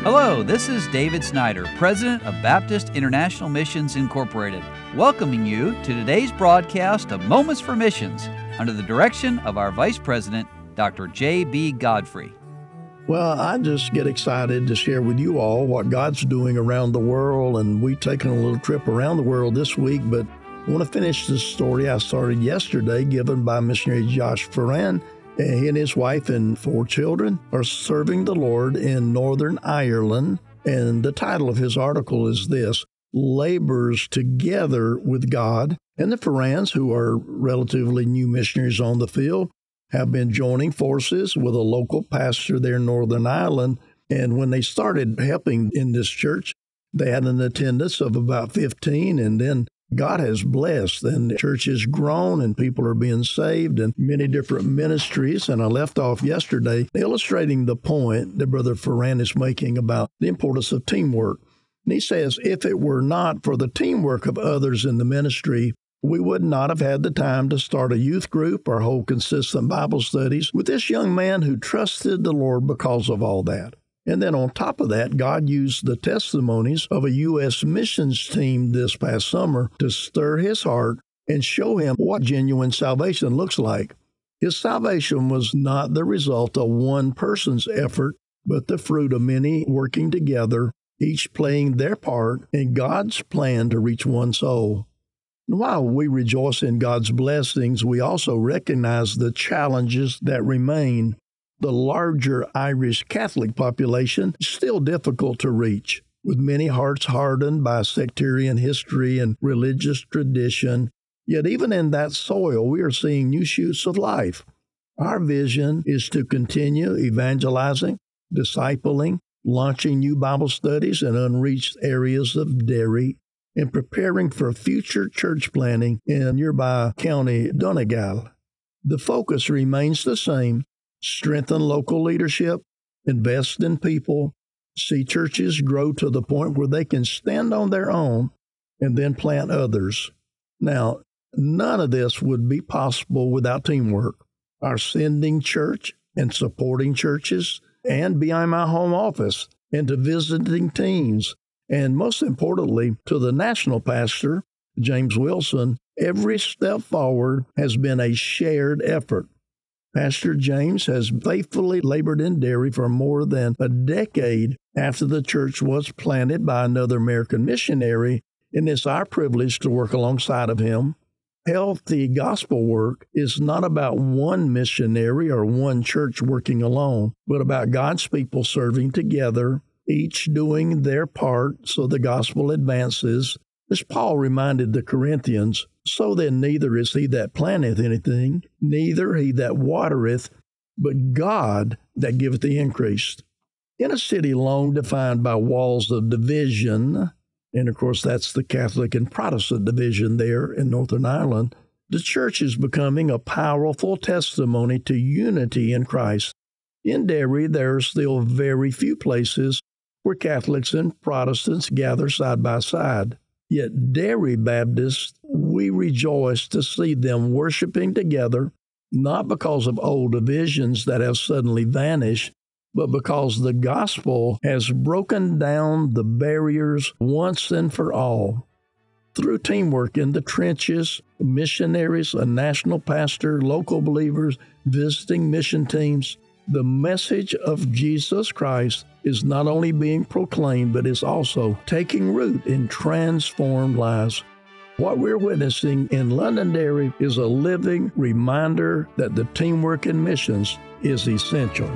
Hello, this is David Snyder, President of Baptist International Missions Incorporated, welcoming you to today's broadcast of Moments for Missions under the direction of our Vice President, Dr. J.B. Godfrey. Well, I just get excited to share with you all what God's doing around the world, and we've taken a little trip around the world this week, but I want to finish this story I started yesterday, given by missionary Josh Ferran. He and his wife and 4 children are serving the Lord in Northern Ireland, and the title of his article is this: Labors Together with God. And the Ferrans, who are relatively new missionaries on the field, have been joining forces with a local pastor there in Northern Ireland. And when they started helping in this church, they had an attendance of about 15, and then God has blessed, and the church has grown, and people are being saved, and many different ministries. And I left off yesterday illustrating the point that Brother Ferran is making about the importance of teamwork. And he says, if it were not for the teamwork of others in the ministry, we would not have had the time to start a youth group or hold consistent Bible studies with this young man who trusted the Lord because of all that. And then on top of that, God used the testimonies of a U.S. missions team this past summer to stir his heart and show him what genuine salvation looks like. His salvation was not the result of one person's effort, but the fruit of many working together, each playing their part in God's plan to reach one soul. And while we rejoice in God's blessings, we also recognize the challenges that remain. The larger Irish Catholic population is still difficult to reach, with many hearts hardened by sectarian history and religious tradition. Yet even in that soil, we are seeing new shoots of life. Our vision is to continue evangelizing, discipling, launching new Bible studies in unreached areas of Derry, and preparing for future church planting in nearby County Donegal. The focus remains the same: strengthen local leadership, invest in people, see churches grow to the point where they can stand on their own, and then plant others. Now, none of this would be possible without teamwork. Our sending church and supporting churches, and behind my home office, and to visiting teams, and most importantly, to the national pastor, James Wilson, every step forward has been a shared effort. Pastor James has faithfully labored in Derry for more than a decade after the church was planted by another American missionary, and it's our privilege to work alongside of him. Healthy gospel work is not about one missionary or one church working alone, but about God's people serving together, each doing their part so the gospel advances. As Paul reminded the Corinthians, so then neither is he that planteth anything, neither he that watereth, but God that giveth the increase. In a city long defined by walls of division, and of course that's the Catholic and Protestant division there in Northern Ireland, the church is becoming a powerful testimony to unity in Christ. In Derry, there are still very few places where Catholics and Protestants gather side by side. Yet Derry Baptists, we rejoice to see them worshiping together, not because of old divisions that have suddenly vanished, but because the gospel has broken down the barriers once and for all. Through teamwork in the trenches, missionaries, a national pastor, local believers, visiting mission teams, the message of Jesus Christ is not only being proclaimed, but is also taking root in transformed lives. What we're witnessing in Londonderry is a living reminder that the teamwork in missions is essential.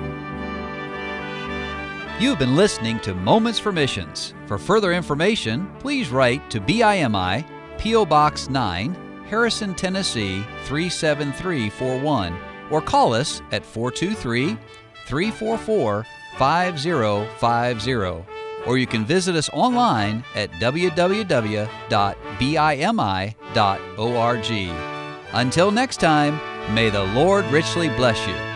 You've been listening to Moments for Missions. For further information, please write to BIMI, P.O. Box 9, Harrison, Tennessee 37341, or call us at 423-344-5050, or you can visit us online at www.bimi.org. Until next time, may the Lord richly bless you.